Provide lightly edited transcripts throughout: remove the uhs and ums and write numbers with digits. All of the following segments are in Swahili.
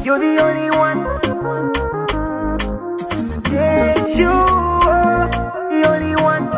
You're the only one. Yeah, you are the only one.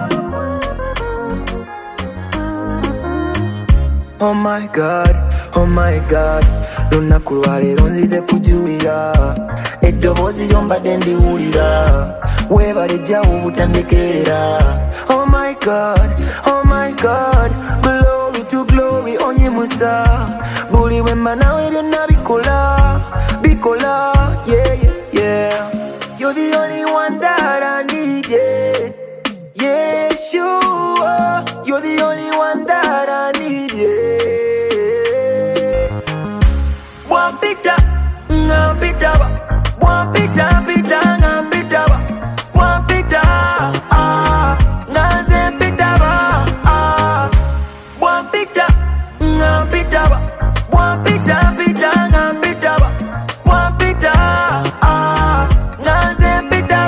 Oh my God, oh my God. Luna kulwale ronzize kujulira. Edobozi lyomba dendi ulira. Webale jawu butandekera. Oh my God, oh my God. Glory to glory onye musa. Buli wemba nawe lyonna bikola. Bikola, yeah, yeah, yeah. You're the only one that I need, yeah. Yes, you are. You're the only one that I need, yeah. One pita, no pita, one pita, pita, no pita, one pita, naze pita, one pita, no pita, one pita, pita, no pita, one pita, naze pita.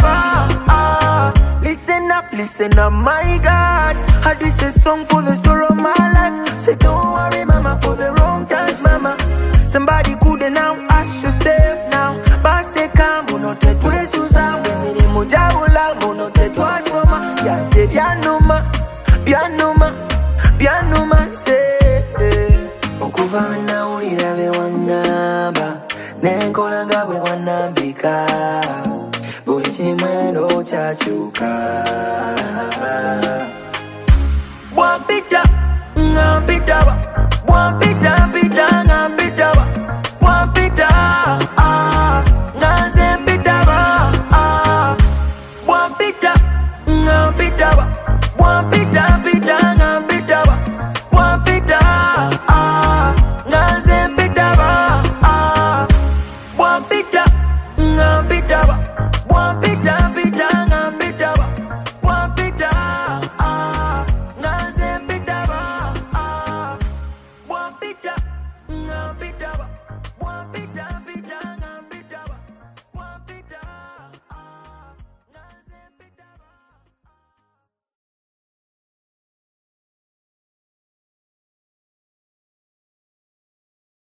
Listen up, my God. I this a song for the story of my life. Say don't worry, mama, for the wrong times, mama. Somebody could now ask yourself now. But say come, no te tuesuza. When ni mujabula, no te tuasoma. Ya te pianoma, pianoma, pianoma. Say, okuva na ulira be wanaba. Nenkolanga be wanambika. Bulichimeno chachuka. One pita, no pita, one pita, pita.